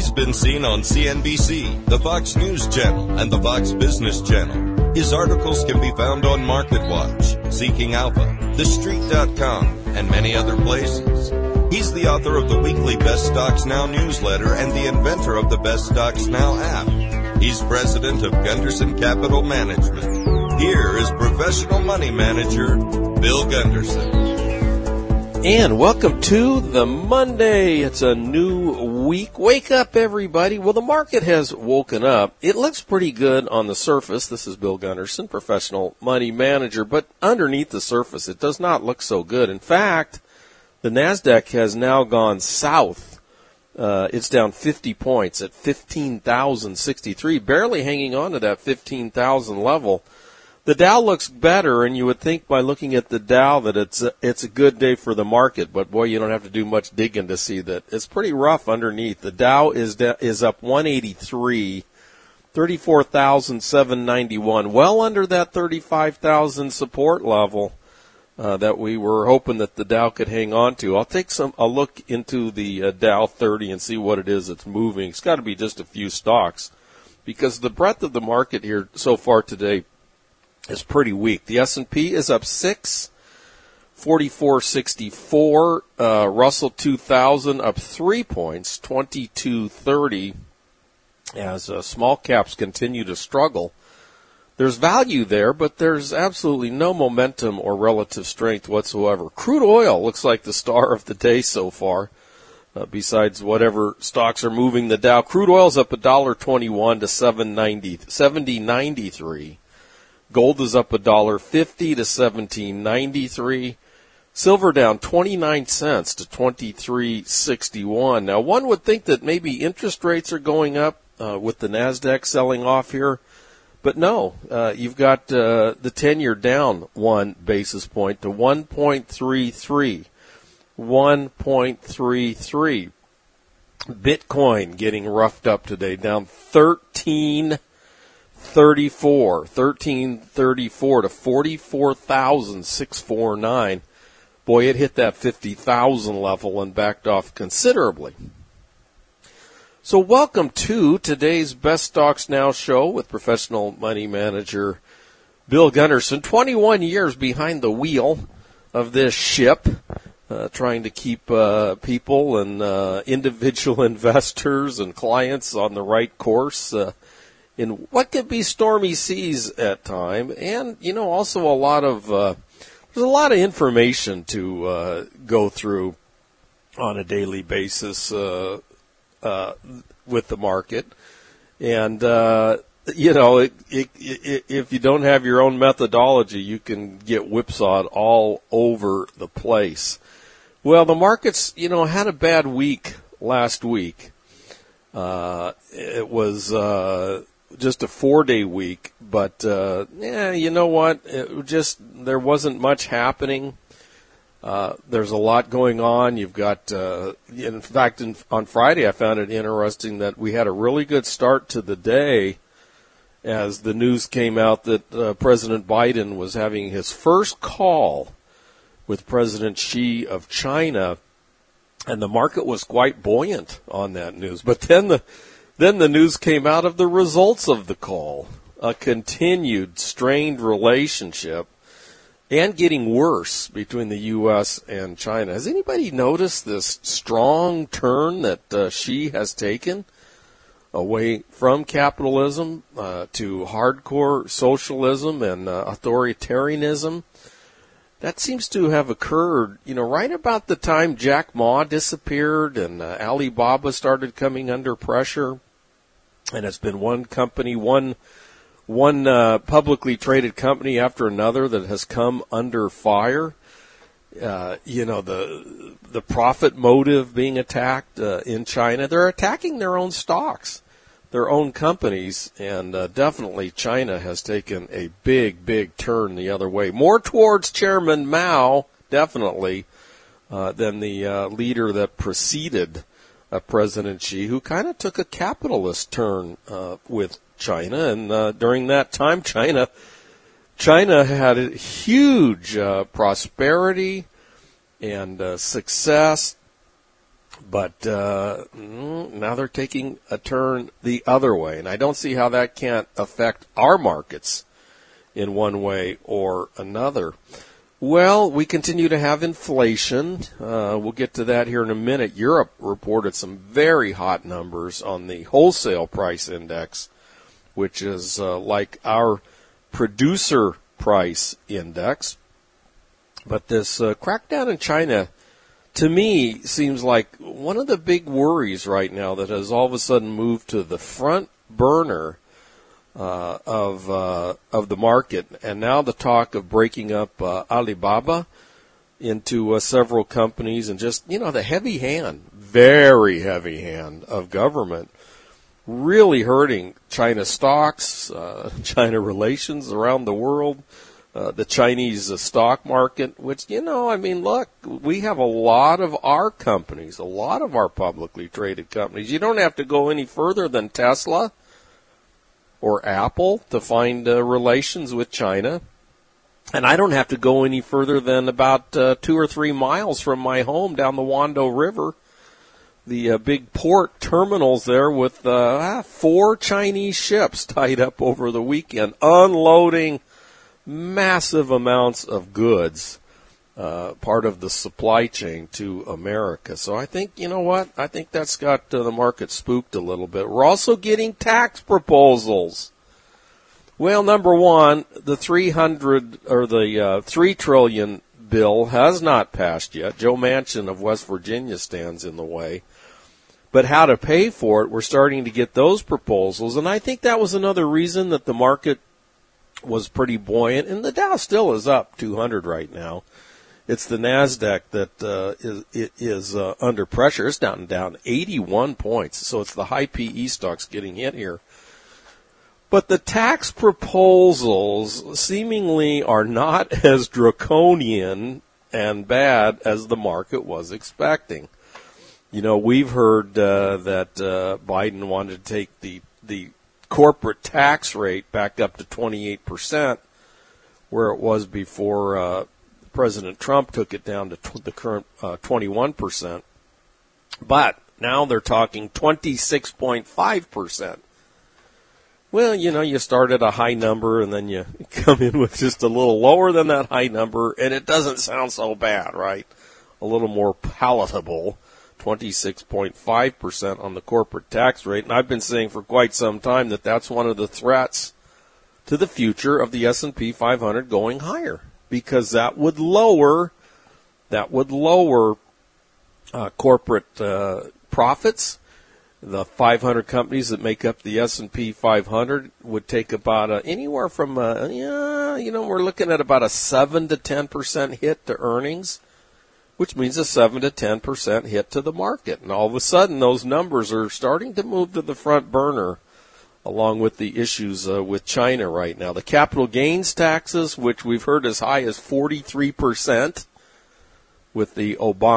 He's been seen on CNBC, the Fox News Channel, and the Fox Business Channel. His articles can be found on MarketWatch, Seeking Alpha, TheStreet.com, and many other places. He's the author of the weekly Best Stocks Now newsletter and the inventor of the Best Stocks Now app. He's president of Gunderson Capital Management. Here is professional money manager, Bill Gunderson. And welcome to the Monday. It's a new week. Wake up, everybody. Well, the market has woken up. It looks pretty good on the surface. This is Bill Gunderson, professional money manager. But underneath the surface, it does not look so good. In fact, the NASDAQ has now gone south. It's down 50 points at 15,063, barely hanging on to that 15,000 level. The Dow looks better, and you would think by looking at the Dow that it's a good day for the market. But boy, you don't have to do much digging to see that it's pretty rough underneath. The Dow is up 183, 34,791, well under that 35,000 support level that we were hoping that the Dow could hang on to. I'll take a look into the Dow 30 and see what it is that's moving. It's got to be just a few stocks because the breadth of the market here so far today is pretty weak. The S&P is up 6, 4464. Russell 2000 up 3 points, 2230. As small caps continue to struggle. There's value there, but there's absolutely no momentum or relative strength whatsoever. Crude oil looks like the star of the day so far. Besides whatever stocks are moving the Dow, crude oil's up $1.21 to $70.93. Gold is up $1.50 to $17.93. Silver down 29 cents to $23.61. Now, one would think that maybe interest rates are going up with the NASDAQ selling off here. But no, you've got the 10-year down 1 basis point to 1.33. 1.33. Bitcoin getting roughed up today, down 1334 to 44,649. Boy, it hit that 50,000 level and backed off considerably. So welcome to today's Best Stocks Now show with professional money manager Bill Gunderson. 21 years behind the wheel of this ship, trying to keep people and individual investors and clients on the right course in what could be stormy seas at time, and also there's a lot of information to go through on a daily basis with the market, and if you don't have your own methodology, you can get whipsawed all over the place. Well, the markets had a bad week last week. It was just a 4-day week, but you know what? There wasn't much happening. There's a lot going on. You've got, in fact, on Friday I found it interesting that we had a really good start to the day as the news came out that President Biden was having his first call with President Xi of China, and the market was quite buoyant on that news. But then the news came out of the results of the call, a continued strained relationship and getting worse between the U.S. and China. Has anybody noticed this strong turn that Xi has taken away from capitalism to hardcore socialism and authoritarianism? That seems to have occurred, right about the time Jack Ma disappeared and Alibaba started coming under pressure. And it's been one company, one publicly traded company after another that has come under fire. The profit motive being attacked in China. They're attacking their own stocks, their own companies, and definitely China has taken a big turn the other way. More towards Chairman Mao, definitely, than the leader that preceded President Xi, who kind of took a capitalist turn with China. And during that time, China had a huge prosperity and success. But now they're taking a turn the other way, and I don't see how that can't affect our markets in one way or another. Well, we continue to have inflation. We'll get to that here in a minute. Europe reported some very hot numbers on the wholesale price index, which is like our producer price index. But this crackdown in China, to me, seems like one of the big worries right now that has all of a sudden moved to the front burner of the market, and now the talk of breaking up Alibaba into several companies, and just, the heavy hand, very heavy hand of government really hurting China stocks, China relations around the world, the Chinese stock market, which, look, we have a lot of our companies, a lot of our publicly traded companies. You don't have to go any further than Tesla or Apple to find relations with China. And I don't have to go any further than about 2 or 3 miles from my home down the Wando River. The big port terminals there with 4 Chinese ships tied up over the weekend, unloading massive amounts of goods, part of the supply chain to America. So I think, I think that's got the market spooked a little bit. We're also getting tax proposals. Well, number one, the 3 trillion bill has not passed yet. Joe Manchin of West Virginia stands in the way. But how to pay for it, we're starting to get those proposals. And I think that was another reason that the market was pretty buoyant. And the Dow still is up 200 right now. It's the NASDAQ that is under pressure. It's down 81 points. So it's the high PE stocks getting hit here. But the tax proposals seemingly are not as draconian and bad as the market was expecting. We've heard that Biden wanted to take the corporate tax rate back up to 28%, where it was before President Trump took it down to the current 21%. But now they're talking 26.5%. Well, you start at a high number and then you come in with just a little lower than that high number, and it doesn't sound so bad, right? A little more palatable, 26.5% on the corporate tax rate. And I've been saying for quite some time that that's one of the threats to the future of the S&P 500 going higher, because that would lower corporate profits. The 500 companies that make up the S&P 500 would take about anywhere from, we're looking at about a 7 to 10% hit to earnings, which means a 7 to 10% hit to the market. And all of a sudden, those numbers are starting to move to the front burner, along with the issues with China right now. The capital gains taxes, which we've heard as high as 43%, with the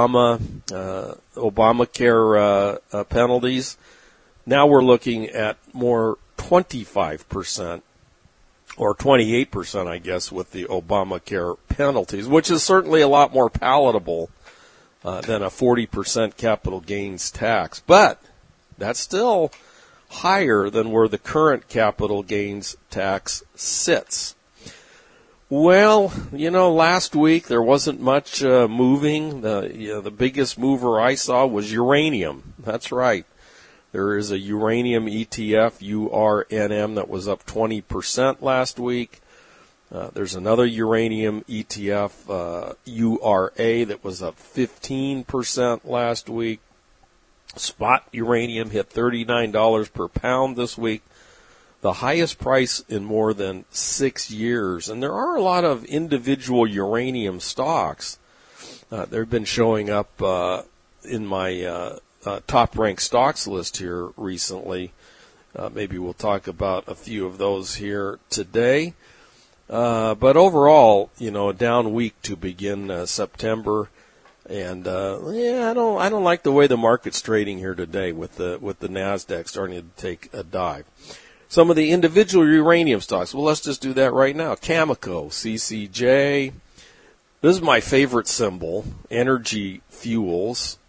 Obamacare penalties. Now we're looking at more 25% or 28%, I guess, with the Obamacare penalties, which is certainly a lot more palatable than a 40% capital gains tax. But that's still higher than where the current capital gains tax sits. Well, last week there wasn't much moving. The biggest mover I saw was uranium. That's right. There is a uranium ETF, URNM, that was up 20% last week. There's another uranium ETF, URA, that was up 15% last week. Spot uranium hit $39 per pound this week, the highest price in more than 6 years. And there are a lot of individual uranium stocks. They've been showing up in my top-ranked stocks list here recently. Maybe we'll talk about a few of those here today. But overall, a down week to begin September. And I don't like the way the market's trading here today with the NASDAQ starting to take a dive. Some of the individual uranium stocks. Well, let's just do that right now. Cameco, CCJ. This is my favorite symbol, Energy Fuels.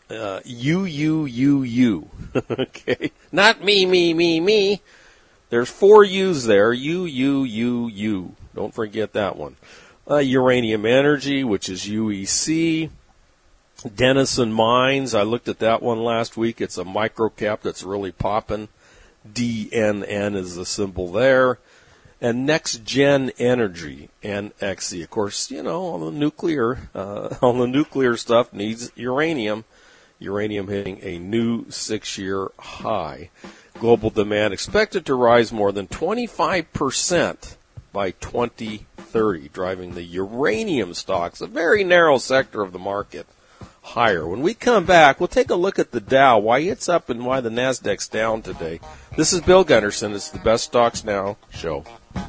UUUU. Okay, not me. There's 4 U's there. UUUU. Don't forget that one. Uranium Energy, which is UEC. Denison Mines, I looked at that one last week. It's a microcap that's really popping. DNN is the symbol there. And Next Gen Energy, NXE. Of course, all the nuclear stuff needs uranium. Uranium hitting a new 6-year high. Global demand expected to rise more than 25% by 2030, driving the uranium stocks, a very narrow sector of the market, higher. When we come back, we'll take a look at the Dow, why it's up and why the Nasdaq's down today. This is Bill Gunderson. It's the Best Stocks Now show.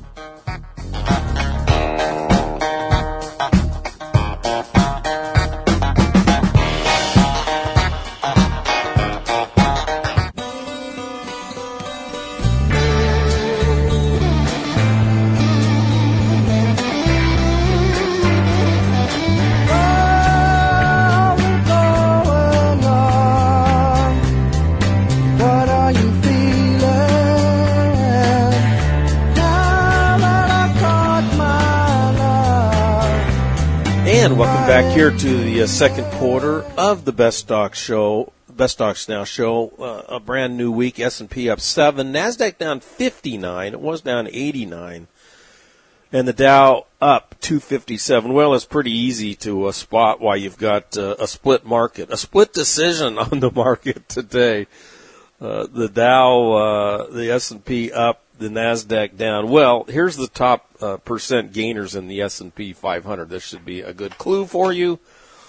Welcome back here to the second quarter of the Best Stocks Show, Best Stocks Now show. A brand new week. S&P up 7, Nasdaq down 59. It was down 89, and the Dow up 257. Well, it's pretty easy to spot why you've got a split market, a split decision on the market today. The Dow, the S&P up, the Nasdaq down. Well, here's the top percent gainers in the S&P 500. This should be a good clue for you.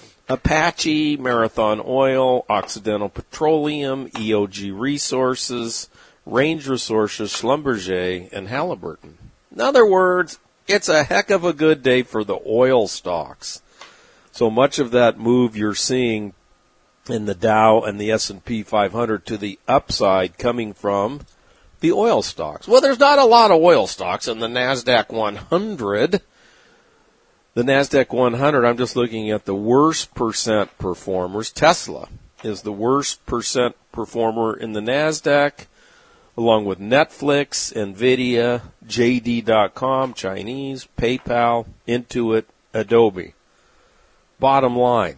Apache, Marathon Oil, Occidental Petroleum, EOG Resources, Range Resources, Schlumberger, and Halliburton. In other words, it's a heck of a good day for the oil stocks. So much of that move you're seeing in the Dow and the S&P 500 to the upside coming from the oil stocks. Well, there's not a lot of oil stocks in the NASDAQ 100. The NASDAQ 100, I'm just looking at the worst percent performers. Tesla is the worst percent performer in the NASDAQ, along with Netflix, NVIDIA, JD.com, Chinese, PayPal, Intuit, Adobe. Bottom line,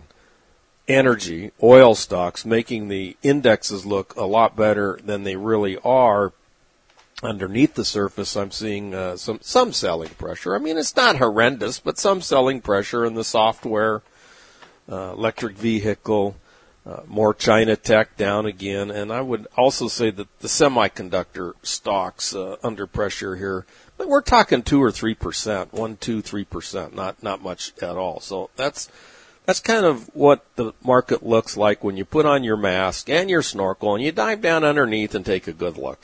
energy, oil stocks, making the indexes look a lot better than they really are. Underneath the surface, I'm seeing some selling pressure. I mean, it's not horrendous, but some selling pressure in the software, electric vehicle, more China tech down again. And I would also say that the semiconductor stocks under pressure here. But we're talking 2 or 3%, 3%, not much at all. So that's kind of what the market looks like when you put on your mask and your snorkel and you dive down underneath and take a good look.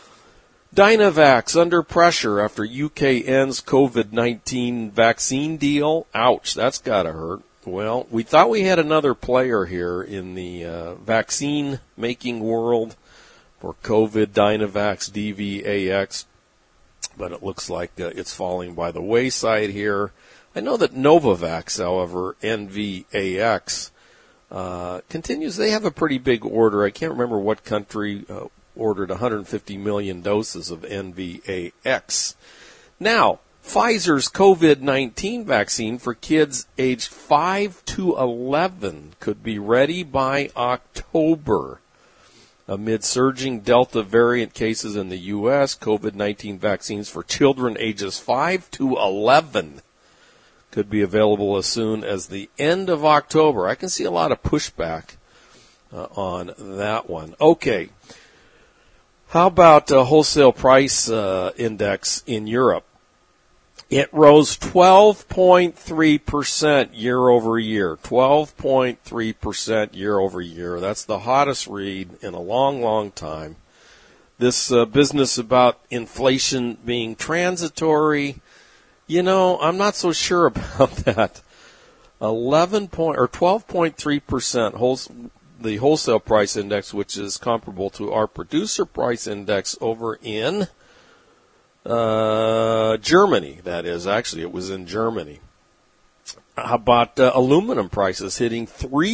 Dynavax under pressure after UK ends COVID-19 vaccine deal. Ouch, that's gotta hurt. Well, we thought we had another player here in the vaccine making world for COVID, Dynavax, DVAX, but it looks like it's falling by the wayside here. I know that Novavax, however, NVAX, continues. They have a pretty big order. I can't remember what country ordered 150 million doses of NVAX. Now, Pfizer's COVID-19 vaccine for kids aged 5 to 11 could be ready by October. Amid surging Delta variant cases in the U.S., COVID-19 vaccines for children ages 5 to 11 could be available as soon as the end of October. I can see a lot of pushback on that one. Okay. How about wholesale price index in Europe? It rose 12.3% year over year. 12.3% year over year. That's the hottest read in a long, long time. This business about inflation being transitory, I'm not so sure about that. 12.3% the wholesale price index, which is comparable to our producer price index over in Germany. That is, actually, it was in Germany. How about aluminum prices hitting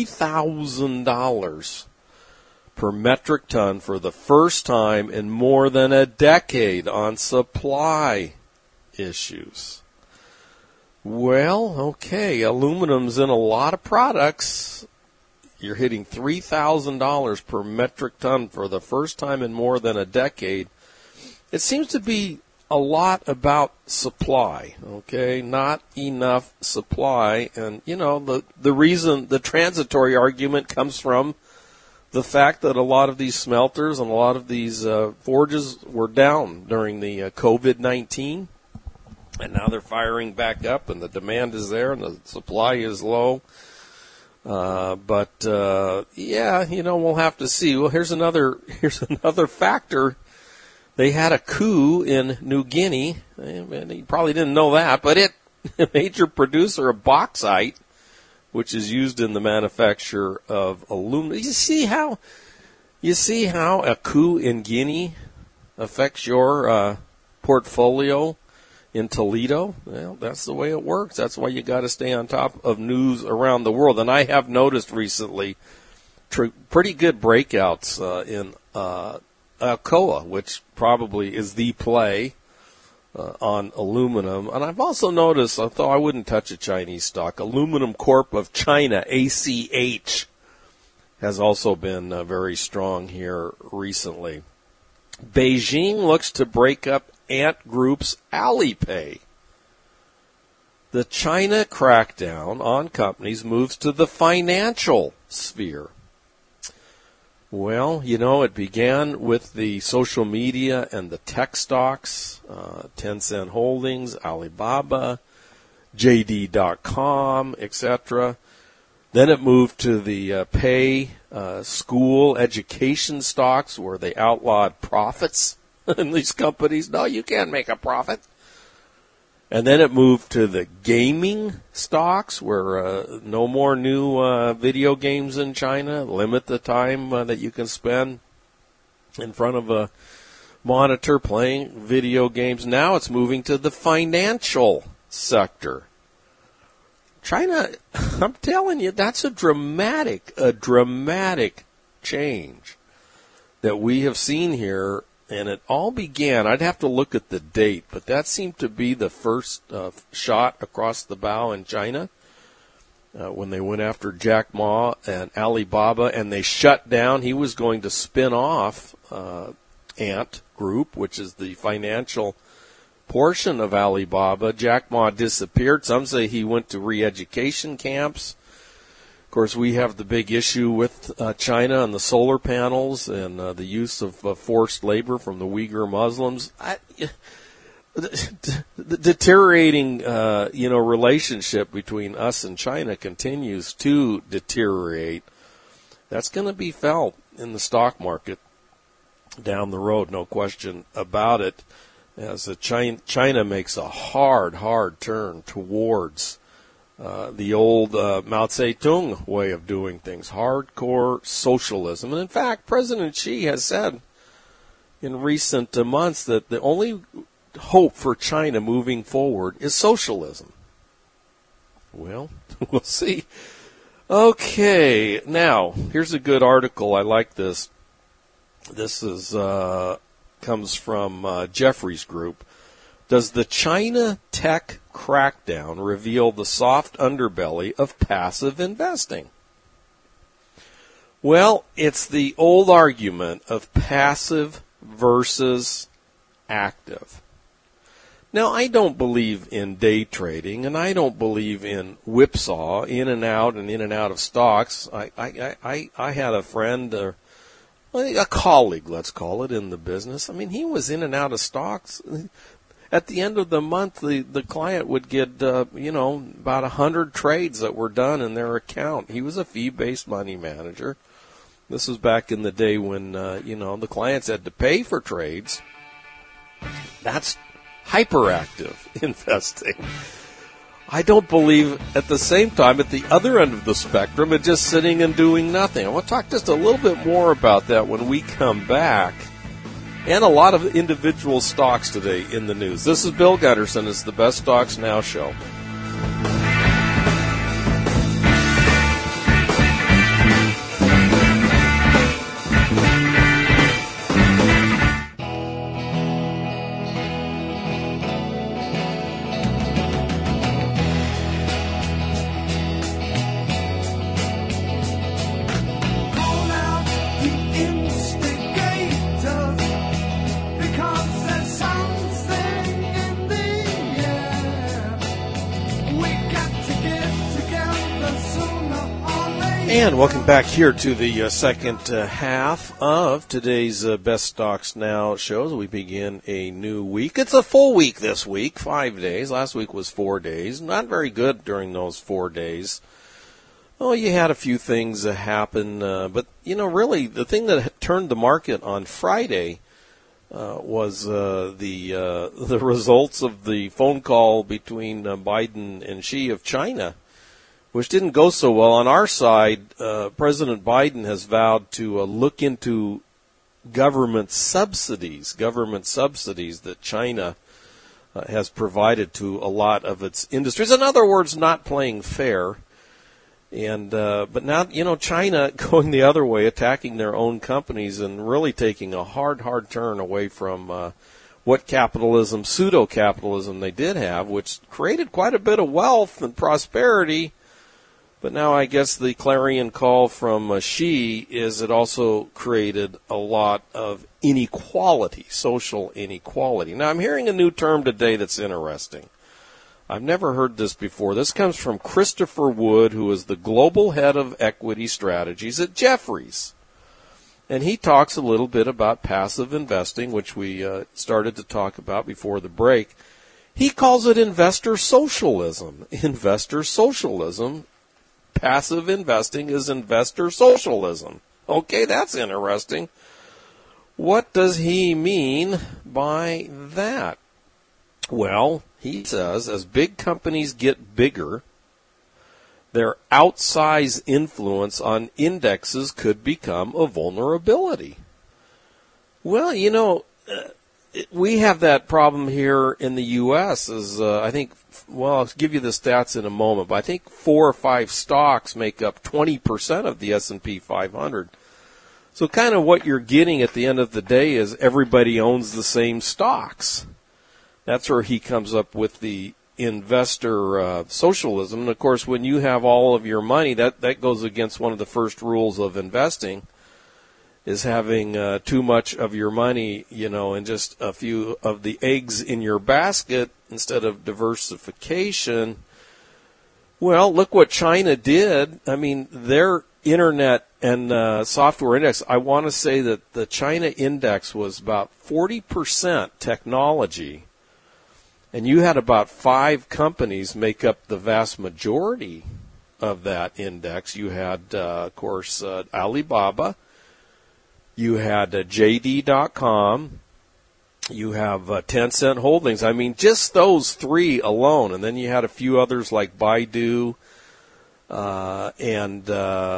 $3,000 per metric ton for the first time in more than a decade on supply issues? Well, okay, aluminum's in a lot of products. You're hitting $3,000 per metric ton for the first time in more than a decade. It seems to be a lot about supply, okay? Not enough supply. And, you know, the reason, the transitory argument comes from the fact that a lot of these smelters and a lot of these forges were down during the COVID-19. And now they're firing back up, and the demand is there, and the supply is low. Yeah, you know, we'll have to see. Well, here's another factor. They had a coup in New Guinea, and you probably didn't know that, but a major producer of bauxite, which is used in the manufacture of aluminum. You see how a coup in Guinea affects your portfolio in Toledo? Well, that's the way it works. That's why you got to stay on top of news around the world. And I have noticed recently pretty good breakouts in Alcoa, which probably is the play on aluminum. And I've also noticed, although I wouldn't touch a Chinese stock, Aluminum Corp of China, ACH, has also been very strong here recently. Beijing looks to break up Ant Group's Alipay. The China crackdown on companies moves to the financial sphere. Well, you know, it began with the social media and the tech stocks, Tencent Holdings, Alibaba, JD.com, etc. Then it moved to the pay, school, education stocks where they outlawed profits in these companies. No, you can't make a profit. And then it moved to the gaming stocks where no more new video games in China. Limit the time that you can spend in front of a monitor playing video games. Now it's moving to the financial sector. China, I'm telling you, that's a dramatic change that we have seen here. And it all began, I'd have to look at the date, but that seemed to be the first shot across the bow in China when they went after Jack Ma and Alibaba, and they shut down. He was going to spin off Ant Group, which is the financial portion of Alibaba. Jack Ma disappeared. Some say he went to re-education camps. Of course, we have the big issue with China and the solar panels and the use of forced labor from the Uyghur Muslims. The deteriorating, relationship between us and China continues to deteriorate. That's going to be felt in the stock market down the road, no question about it, as China makes a hard turn towards the old Mao Zedong way of doing things, hardcore socialism. And in fact, President Xi has said in recent months that the only hope for China moving forward is socialism. Well, we'll see. Okay, now, here's a good article. I like this. This is comes from Jefferies Group. Does the China tech crackdown reveal the soft underbelly of passive investing? Well, it's the old argument of passive versus active. Now, I don't believe in day trading, and I don't believe in whipsaw, in and out of stocks. I had a friend, a colleague, let's call it, in the business. I mean, he was in and out of stocks. At the end of the month, the client would get, about 100 trades that were done in their account. He was a fee-based money manager. This was back in the day when, the clients had to pay for trades. That's hyperactive investing. I don't believe at the same time, at the other end of the spectrum, it's just sitting and doing nothing. I want to talk just a little bit more about that when we come back. And a lot of individual stocks today in the news. This is Bill Gunderson. It's the Best Stocks Now show. And welcome back here to the second half of today's Best Stocks Now show as we begin a new week. It's a full week this week, 5 days. Last week was 4 days. Not very good during those 4 days. Oh, you had a few things happen, but, really the thing that turned the market on Friday was the results of the phone call between Biden and Xi of China, which didn't go so well. On our side, President Biden has vowed to look into government subsidies that China has provided to a lot of its industries. In other words, not playing fair. And but now, China going the other way, attacking their own companies and really taking a hard turn away from what capitalism, pseudo-capitalism they did have, which created quite a bit of wealth and prosperity. But now I guess the clarion call from Xi is it also created a lot of inequality, social inequality. Now I'm hearing a new term today that's interesting. I've never heard this before. This comes from Christopher Wood, who is the global head of equity strategies at Jefferies. And he talks a little bit about passive investing, which we started to talk about before the break. He calls it investor socialism. Investor socialism. Passive investing is investor socialism. Okay, that's interesting. What does he mean by that? Well, he says as big companies get bigger, their outsized influence on indexes could become a vulnerability. Well, we have that problem here in the U.S. I'll give you the stats in a moment, but I think 4 or 5 stocks make up 20% of the S&P 500. So kind of what you're getting at the end of the day is everybody owns the same stocks. That's where he comes up with the investor socialism. And, of course, when you have all of your money, that goes against one of the first rules of investing, is having too much of your money, and just a few of the eggs in your basket instead of diversification. Well, look what China did. I mean, their internet and software index, I want to say that the China index was about 40% technology, and you had about 5 companies make up the vast majority of that index. You had, of course, Alibaba. You had JD.com. You have Tencent Holdings. I mean, just those 3 alone. And then you had a few others like Baidu and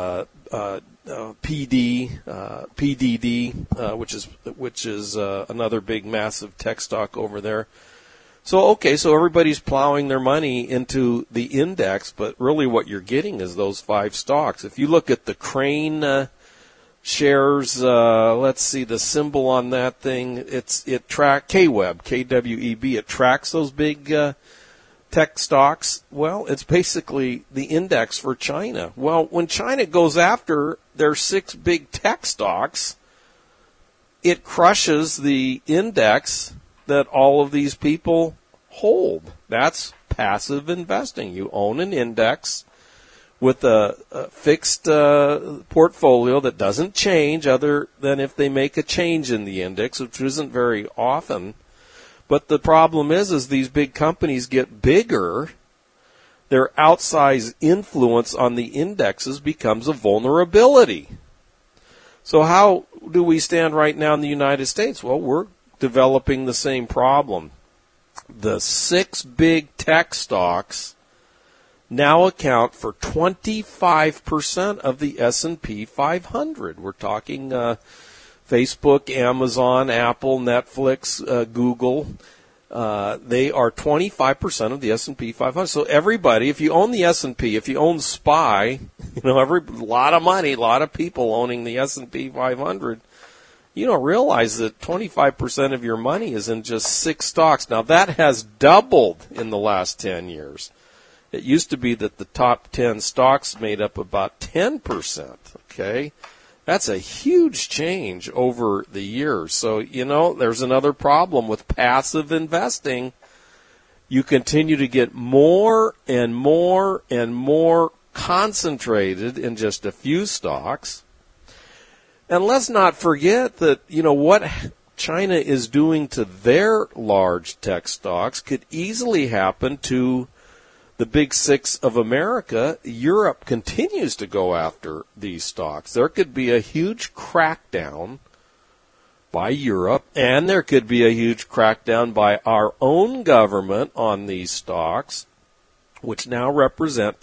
PDD, which is another big, massive tech stock over there. So everybody's plowing their money into the index, but really what you're getting is those 5 stocks. If you look at the Crane shares, let's see the symbol on that thing. It tracks KWEB, KWEB. It tracks those big tech stocks. Well, it's basically the index for China. Well, when China goes after their 6 big tech stocks, it crushes the index that all of these people hold. That's passive investing. You own an index with a fixed portfolio that doesn't change other than if they make a change in the index, which isn't very often. But the problem is these big companies get bigger, their outsized influence on the indexes becomes a vulnerability. So how do we stand right now in the United States? Well, we're developing the same problem. The 6 big tech stocks now account for 25% of the S&P 500. We're talking Facebook, Amazon, Apple, Netflix, Google. They are 25% of the S&P 500. So everybody, if you own the S&P, if you own SPY, a lot of money, a lot of people owning the S&P 500, you don't realize that 25% of your money is in just 6 stocks. Now, that has doubled in the last 10 years. It used to be that the top 10 stocks made up about 10%, okay? That's a huge change over the years. So, there's another problem with passive investing. You continue to get more and more and more concentrated in just a few stocks. And let's not forget that, what China is doing to their large tech stocks could easily happen to the big six of America. Europe continues to go after these stocks. There could be a huge crackdown by Europe, and there could be a huge crackdown by our own government on these stocks, which now represent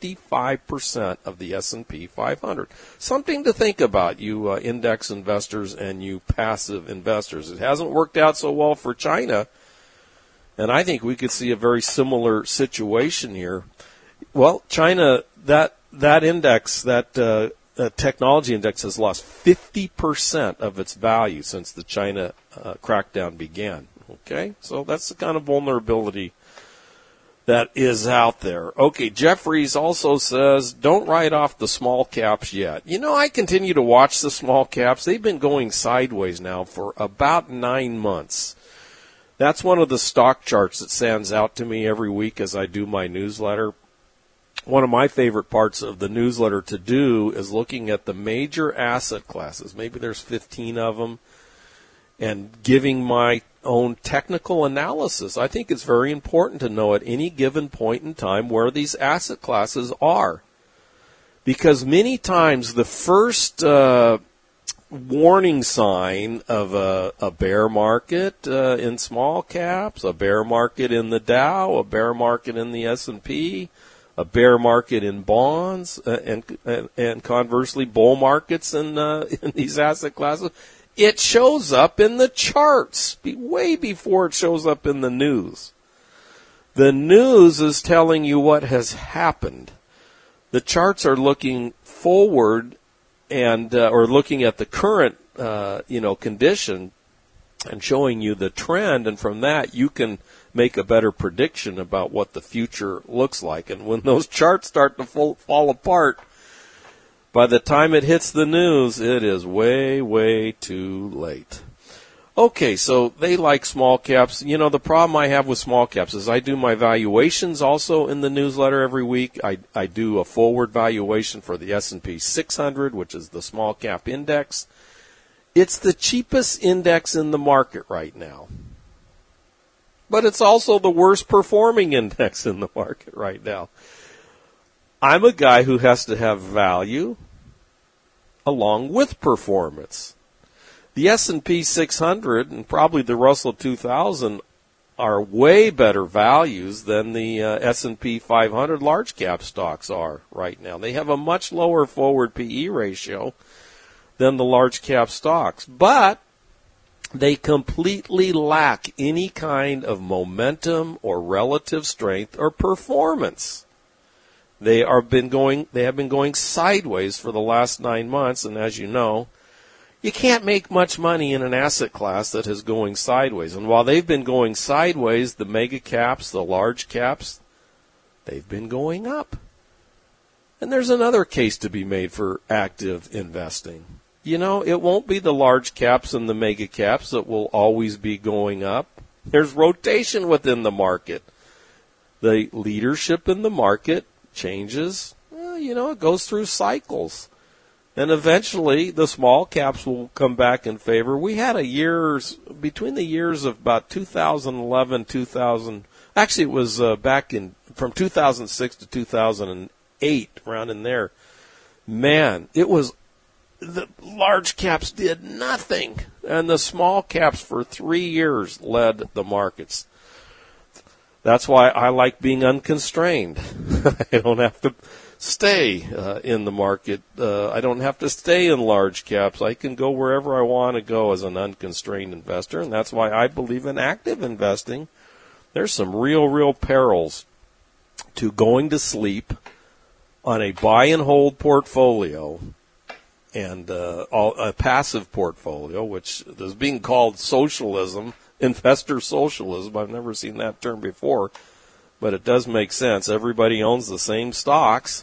25% of the S&P 500. Something to think about, you index investors and you passive investors. It hasn't worked out so well for China, and I think we could see a very similar situation here. Well, China, that index, that technology index has lost 50% of its value since the China crackdown began. Okay, so that's the kind of vulnerability that is out there. Okay, Jeffries also says, don't write off the small caps yet. I continue to watch the small caps. They've been going sideways now for about 9 months. That's one of the stock charts that stands out to me every week as I do my newsletter. One of my favorite parts of the newsletter to do is looking at the major asset classes. Maybe there's 15 of them, and giving my own technical analysis. I think it's very important to know at any given point in time where these asset classes are. Because many times the first warning sign of a bear market in small caps, a bear market in the Dow, a bear market in the S&P, a bear market in bonds, and conversely bull markets in these asset classes, it shows up in the charts way before it shows up in the news. The news is telling you what has happened. The charts are looking forward and or looking at the current condition and showing you the trend, and from that you can make a better prediction about what the future looks like. And when those charts start to fall apart, by the time it hits the news, it is way, way too late. Okay, so they like small caps. The problem I have with small caps is I do my valuations also in the newsletter every week. I do a forward valuation for the S&P 600, which is the small cap index. It's the cheapest index in the market right now. But it's also the worst performing index in the market right now. I'm a guy who has to have value along with performance. The S&P 600 and probably the Russell 2000 are way better values than the S&P 500 large cap stocks are right now. They have a much lower forward PE ratio than the large cap stocks, but they completely lack any kind of momentum or relative strength or performance. They have been going sideways for the last 9 months, and as you know, you can't make much money in an asset class that is going sideways. And while they've been going sideways, the mega caps, the large caps, they've been going up. And there's another case to be made for active investing. It won't be the large caps and the mega caps that will always be going up. There's rotation within the market. The leadership in the market changes. It goes through cycles. And eventually the small caps will come back in favor. We had between the years of about 2011, actually it was from 2006 to 2008, around in there. Man, the large caps did nothing, and the small caps for 3 years led the markets. That's why I like being unconstrained. I don't have to stay in the market. I don't have to stay in large caps. I can go wherever I want to go as an unconstrained investor, and that's why I believe in active investing. There's some real perils to going to sleep on a buy and hold portfolio and a passive portfolio, which is being called socialism, investor socialism. I've never seen that term before, but it does make sense. Everybody owns the same stocks,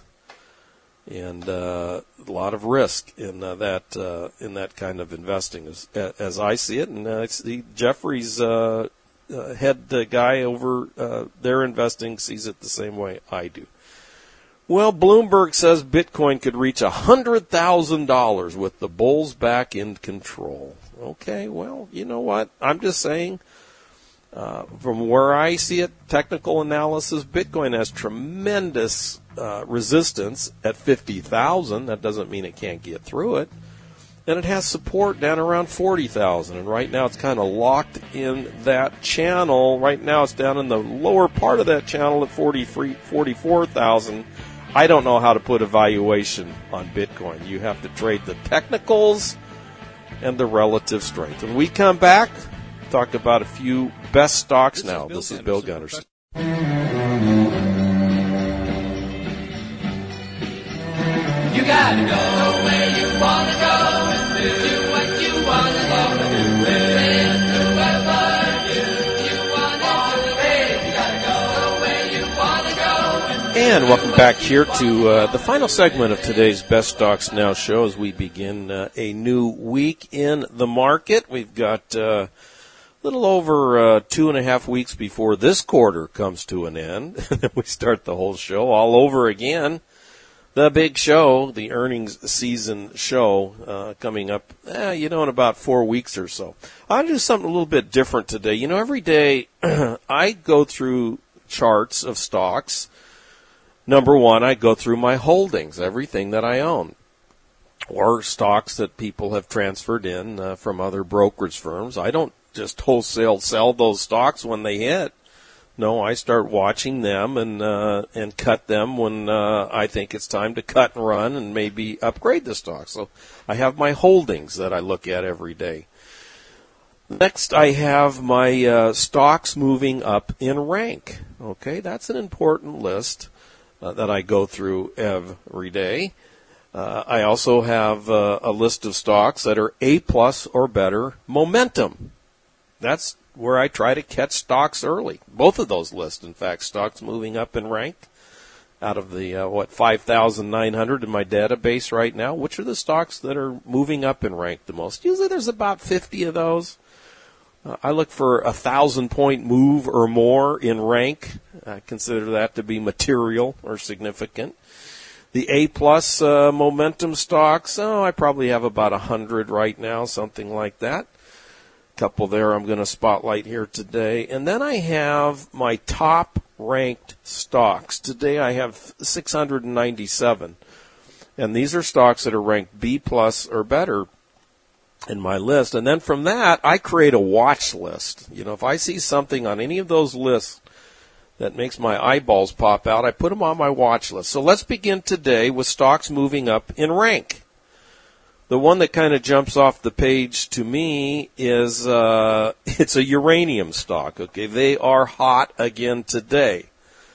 and a lot of risk in that kind of investing, as I see it. And I see Jeffrey's head guy over their investing sees it the same way I do. Well, Bloomberg says Bitcoin could reach $100,000 with the bulls back in control. Okay, well, you know what? I'm just saying, from where I see it, technical analysis, Bitcoin has tremendous resistance at 50,000. That doesn't mean it can't get through it. And it has support down around 40,000. And right now it's kind of locked in that channel. Right now it's down in the lower part of that channel at 44,000. I don't know how to put a valuation on Bitcoin. You have to trade the technicals and the relative strength. When we come back, talk about a few best stocks now. This is Bill Gunderson. You gotta go where you wanna go and do what you wanna do and do whatever you wanna do. You gotta go where you wanna go. And welcome back here to the final segment of today's Best Stocks Now show as we begin a new week in the market. We've got a little over 2.5 weeks before this quarter comes to an end. And then we start the whole show all over again. The big show, the earnings season show, coming up, in about 4 weeks or so. I'll do something a little bit different today. Every day I go through charts of stocks. Number one, I go through my holdings, everything that I own, or stocks that people have transferred in from other brokerage firms. I don't just wholesale sell those stocks when they hit. No, I start watching them and cut them when I think it's time to cut and run and maybe upgrade the stock. So I have my holdings that I look at every day. Next, I have my stocks moving up in rank. Okay, that's an important list that I go through every day. I also have a list of stocks that are A+ or better momentum. That's where I try to catch stocks early. Both of those lists, in fact, stocks moving up in rank. Out of the, 5,900 in my database right now, which are the stocks that are moving up in rank the most? Usually there's about 50 of those. I look for a 1,000-point move or more in rank. I consider that to be material or significant. The A+ momentum stocks, I probably have about 100 right now, something like that. Couple there I'm going to spotlight here today. And then I have my top ranked stocks. Today I have 697. And these are stocks that are ranked B+ or better in my list. And then from that, I create a watch list. If I see something on any of those lists that makes my eyeballs pop out, I put them on my watch list. So let's begin today with stocks moving up in rank. The one that kind of jumps off the page to me is it's a uranium stock. Okay, they are hot again today.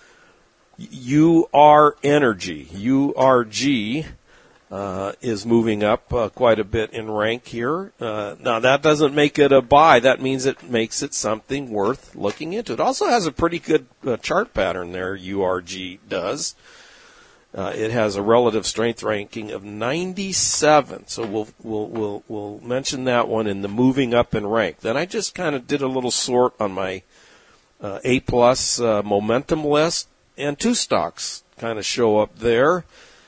UR Energy, URG, is moving up quite a bit in rank here. Now that doesn't make it a buy. That means it makes it something worth looking into. It also has a pretty good chart pattern there. URG does. It has a relative strength ranking of 97, so we'll mention that one in the moving up in rank. Then I just kind of did a little sort on my A+ momentum list, and two stocks kind of show up there.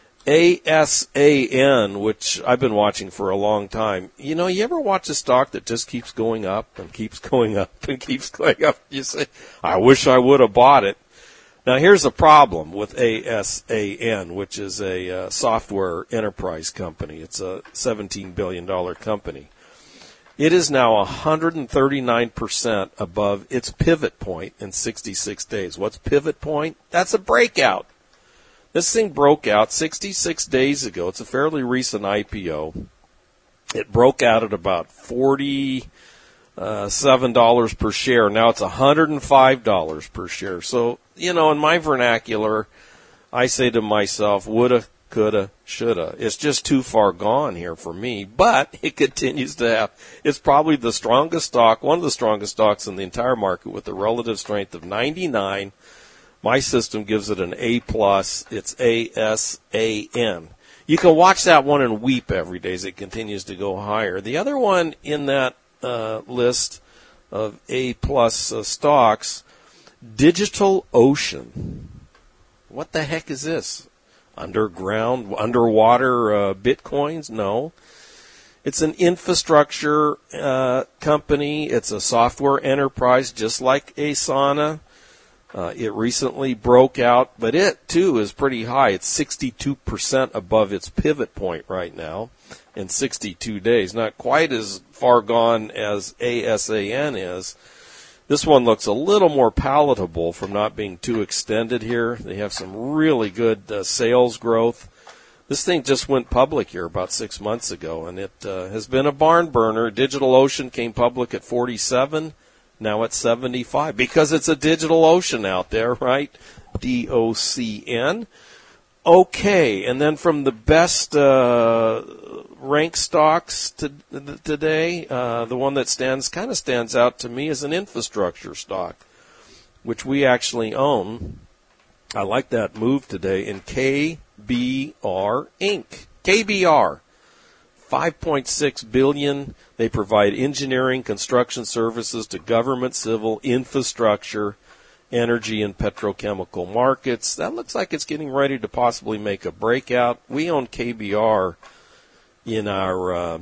ASAN, which I've been watching for a long time. You ever watch a stock that just keeps going up and keeps going up and keeps going up? You say, I wish I would have bought it. Now, here's a problem with ASAN, which is a software enterprise company. It's a $17 billion company. It is now 139% above its pivot point in 66 days. What's pivot point? That's a breakout. This thing broke out 66 days ago. It's a fairly recent IPO. It broke out at about $47 per share. Now it's $105 per share. So, in my vernacular, I say to myself, woulda, coulda, shoulda. It's just too far gone here for me, but it continues to have, it's probably the strongest stock, one of the strongest stocks in the entire market with a relative strength of 99. My system gives it an A+. It's ASAN. You can watch that one and weep every day as it continues to go higher. The other one in that list of A+ stocks, DigitalOcean. What the heck is this? underground, underwater Bitcoins? No. It's an infrastructure company. It's a software enterprise just like Asana. It recently broke out, but it, too, is pretty high. It's 62% above its pivot point right now in 62 days. Not quite as far gone as ASAN is. This one looks a little more palatable from not being too extended here. They have some really good sales growth. This thing just went public here about 6 months ago, and it has been a barn burner. DigitalOcean came public at 47. Now it's 75 because it's a DigitalOcean out there, right? DOCN. Okay, and then from the best ranked stocks today, the one that stands out to me is an infrastructure stock, which we actually own. I like that move today in KBR Inc. KBR. $5.6 billion. They provide engineering, construction services to government, civil, infrastructure, energy, and petrochemical markets. That looks like it's getting ready to possibly make a breakout. We own KBR in our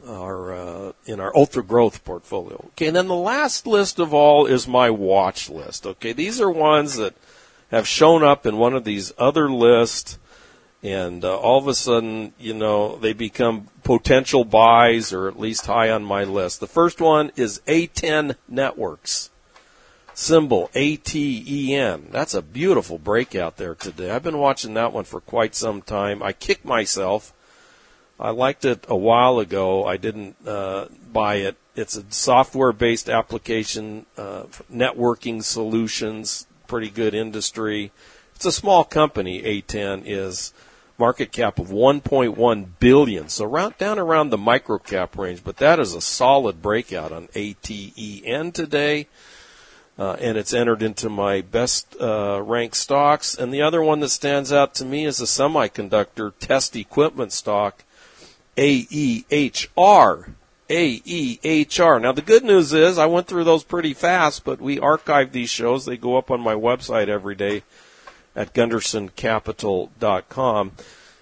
ultra growth portfolio. Okay, and then the last list of all is my watch list. Okay, these are ones that have shown up in one of these other lists. And all of a sudden, they become potential buys or at least high on my list. The first one is A10 Networks, symbol ATEN. That's a beautiful breakout there today. I've been watching that one for quite some time. I kicked myself. I liked it a while ago. I didn't buy it. It's a software-based application, networking solutions, pretty good industry. It's a small company, A10 is. Market cap of $1.1 billion, so down around the micro cap range, but that is a solid breakout on ATEN today, and it's entered into my best ranked stocks. And the other one that stands out to me is a semiconductor test equipment stock, AEHR. AEHR. Now, the good news is I went through those pretty fast, but we archive these shows. They go up on my website every day at GundersonCapital.com.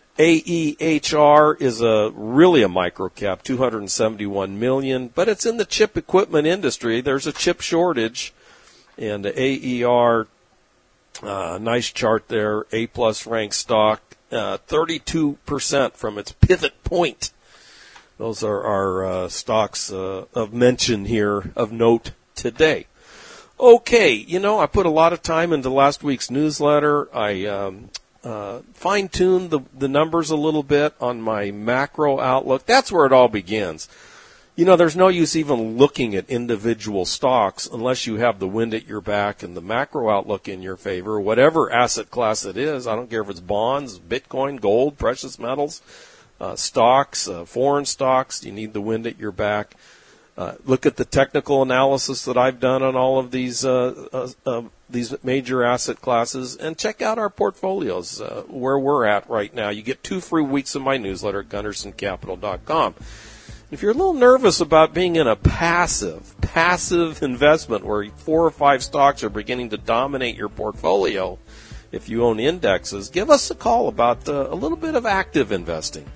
AEHR is really a micro cap, $271 million, but it's in the chip equipment industry. There's a chip shortage, and AER, nice chart there, A-plus ranked stock, 32% from its pivot point. Those are our stocks of mention here, of note today. Okay, I put a lot of time into last week's newsletter. I fine-tuned the numbers a little bit on my macro outlook. That's where it all begins. There's no use even looking at individual stocks unless you have the wind at your back and the macro outlook in your favor, whatever asset class it is. I don't care if it's bonds, Bitcoin, gold, precious metals, stocks, foreign stocks. You need the wind at your back. Look at the technical analysis that I've done on all of these major asset classes, and check out our portfolios where we're at right now. You get 2 free weeks of my newsletter at GundersonCapital.com. If you're a little nervous about being in a passive investment where 4 or 5 stocks are beginning to dominate your portfolio, if you own indexes, give us a call about a little bit of active investing.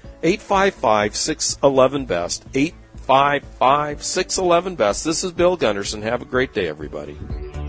855-611-BEST, 855-611-BEST. This is Bill Gunderson. Have a great day, everybody.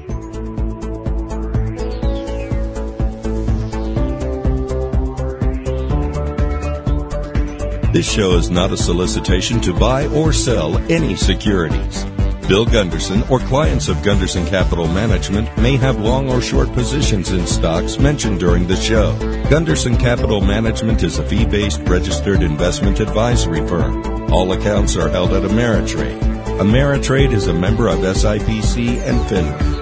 This show is not a solicitation to buy or sell any securities. Bill Gunderson or clients of Gunderson Capital Management may have long or short positions in stocks mentioned during the show. Gunderson Capital Management is a fee-based registered investment advisory firm. All accounts are held at Ameritrade. Ameritrade is a member of SIPC and FINRA.